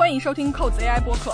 欢迎收听扣子 AI 播客。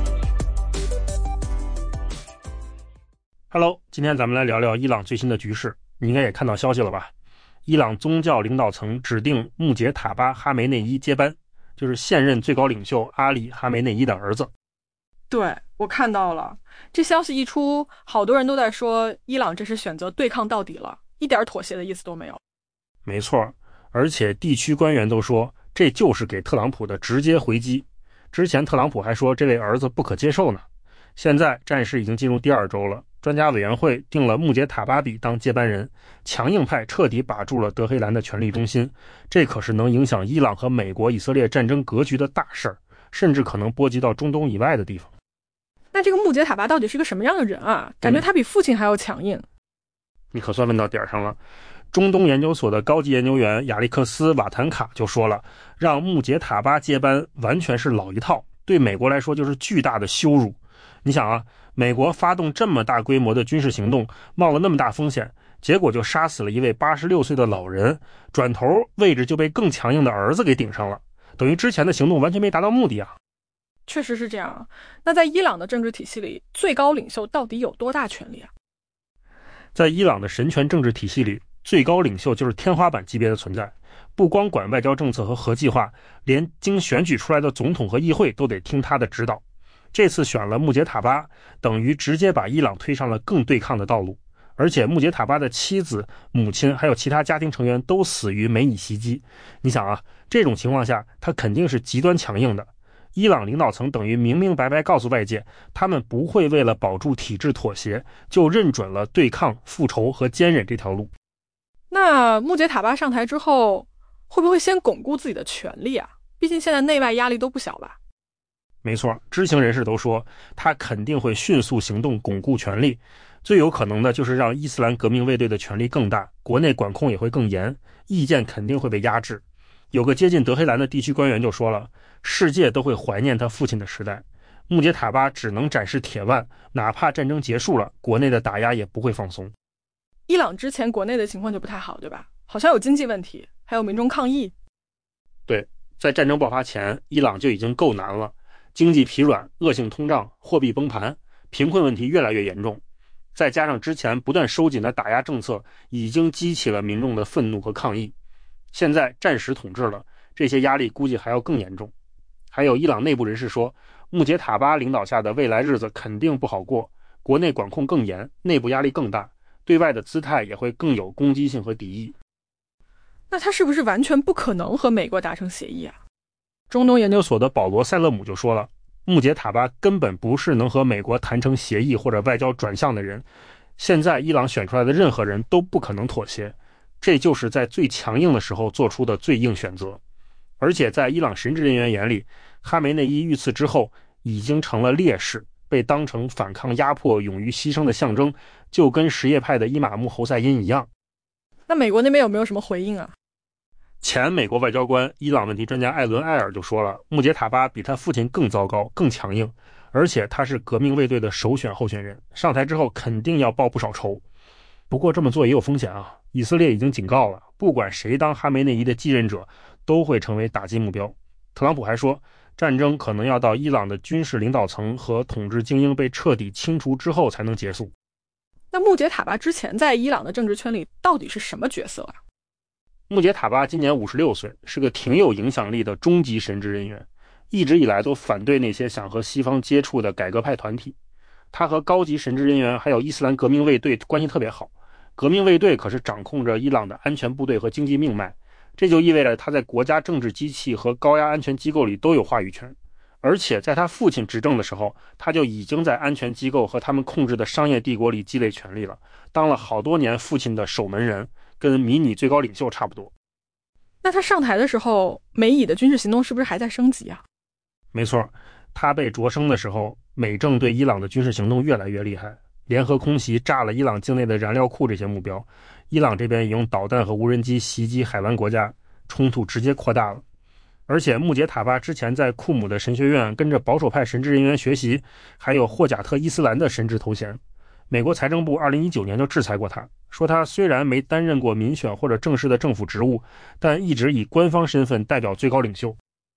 Hello， 今天咱们来聊聊伊朗最新的局势。你应该也看到消息了吧？伊朗宗教领导层指定穆杰塔巴·哈梅内伊接班，就是现任最高领袖阿里·哈梅内伊的儿子。 对，我看到了，这消息一出，好多人都在说伊朗这是选择对抗到底了，一点妥协的意思都没有。 没错，而且地区官员都说这就是给特朗普的直接回击。之前特朗普还说这位儿子不可接受呢。现在战事已经进入第2周了，专家委员会定了穆杰塔巴比当接班人，强硬派彻底把住了德黑兰的权力中心，这可是能影响伊朗和美国以色列战争格局的大事儿，甚至可能波及到中东以外的地方。 那这个穆杰塔巴到底是个什么样的人啊？感觉他比父亲还要强硬。 你可算问到点上了。中东研究所的高级研究员亚历克斯·瓦坦卡就说了，让穆杰塔巴接班完全是老一套，对美国来说就是巨大的羞辱。你想啊，美国发动这么大规模的军事行动，冒了那么大风险，结果就杀死了一位86岁的老人，转头位置就被更强硬的儿子给顶上了，等于之前的行动完全没达到目的啊。 确实是这样。那在伊朗的政治体系里，最高领袖到底有多大权力啊？ 在伊朗的神权政治体系里，最高领袖就是天花板级别的存在，不光管外交政策和核计划，连经选举出来的总统和议会都得听他的指导。这次选了穆杰塔巴，等于直接把伊朗推上了更对抗的道路。而且穆杰塔巴的妻子、母亲还有其他家庭成员都死于美以袭击。你想啊，这种情况下他肯定是极端强硬的。伊朗领导层等于明明白白告诉外界，他们不会为了保住体制妥协，就认准了对抗、复仇和坚忍这条路。 那穆杰塔巴上台之后，会不会先巩固自己的权力啊？毕竟现在内外压力都不小吧。 没错，知情人士都说他肯定会迅速行动巩固权力，最有可能的就是让伊斯兰革命卫队的权力更大，国内管控也会更严，意见肯定会被压制。有个接近德黑兰的地区官员就说了，世界都会怀念他父亲的时代，穆杰塔巴只能展示铁腕，哪怕战争结束了，国内的打压也不会放松。 伊朗之前国内的情况就不太好，对吧？好像有经济问题，还有民众抗议。 对，在战争爆发前，伊朗就已经够难了，经济疲软、恶性通胀、货币崩盘，贫困问题越来越严重，再加上之前不断收紧的打压政策，已经激起了民众的愤怒和抗议。现在战时统治了，这些压力估计还要更严重。还有伊朗内部人士说，穆杰塔巴领导下的未来日子肯定不好过，国内管控更严，内部压力更大，对外的姿态也会更有攻击性和敌意。 那他是不是完全不可能和美国达成协议啊？ 中东研究所的保罗·塞勒姆就说了，穆杰塔巴根本不是能和美国谈成协议或者外交转向的人，现在伊朗选出来的任何人都不可能妥协，这就是在最强硬的时候做出的最硬选择。而且在伊朗神职人员眼里，哈梅内伊遇刺之后已经成了烈士，被当成反抗压迫、勇于牺牲的象征，就跟什叶派的伊玛目侯赛因一样。 那美国那边有没有什么回应啊？ 前美国外交官、伊朗问题专家艾伦·埃尔就说了，穆杰塔巴比他父亲更糟糕、更强硬，而且他是革命卫队的首选候选人，上台之后肯定要报不少仇。不过这么做也有风险啊，以色列已经警告了，不管谁当哈梅内伊的继任者，都会成为打击目标。特朗普还说，战争可能要到伊朗的军事领导层和统治精英被彻底清除之后才能结束。 那穆杰塔巴之前在伊朗的政治圈里到底是什么角色啊？ 穆杰塔巴今年56岁，是个挺有影响力的中级神职人员，一直以来都反对那些想和西方接触的改革派团体。他和高级神职人员还有伊斯兰革命卫队关系特别好，革命卫队可是掌控着伊朗的安全部队和经济命脉，这就意味着他在国家政治机器和高压安全机构里都有话语权。而且在他父亲执政的时候，他就已经在安全机构和他们控制的商业帝国里积累权力了，当了好多年父亲的守门人，跟迷你最高领袖差不多。 那他上台的时候，美以的军事行动是不是还在升级啊？ 没错，他被擢升的时候，美政对伊朗的军事行动越来越厉害，联合空袭炸了伊朗境内的燃料库这些目标，伊朗这边用导弹和无人机袭击海湾国家，冲突直接扩大了。而且穆杰塔巴之前在库姆的神学院跟着保守派神职人员学习，还有霍贾特伊斯兰的神职头衔。美国财政部2019年就制裁过他，说他虽然没担任过民选或者正式的政府职务，但一直以官方身份代表最高领袖。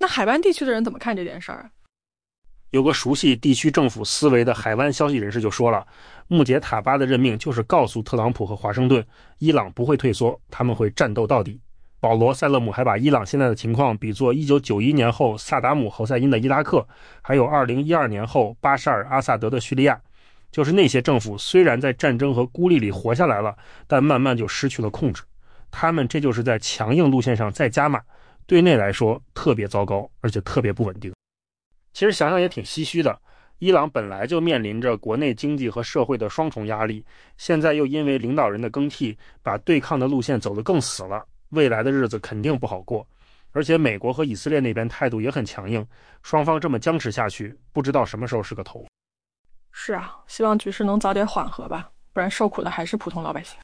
那海湾地区的人怎么看这件事儿？ 有个熟悉地区政府思维的海湾消息人士就说了，穆杰塔巴的任命就是告诉特朗普和华盛顿，伊朗不会退缩，他们会战斗到底。保罗·塞勒姆还把伊朗现在的情况比作1991年后萨达姆·侯赛因的伊拉克，还有2012年后巴沙尔·阿萨德的叙利亚。就是那些政府虽然在战争和孤立里活下来了，但慢慢就失去了控制。他们这就是在强硬路线上再加码，对内来说特别糟糕，而且特别不稳定。其实想想也挺唏嘘的，伊朗本来就面临着国内经济和社会的双重压力，现在又因为领导人的更替，把对抗的路线走得更死了，未来的日子肯定不好过。而且美国和以色列那边态度也很强硬，双方这么僵持下去，不知道什么时候是个头。 是啊，希望局势能早点缓和吧，不然受苦的还是普通老百姓。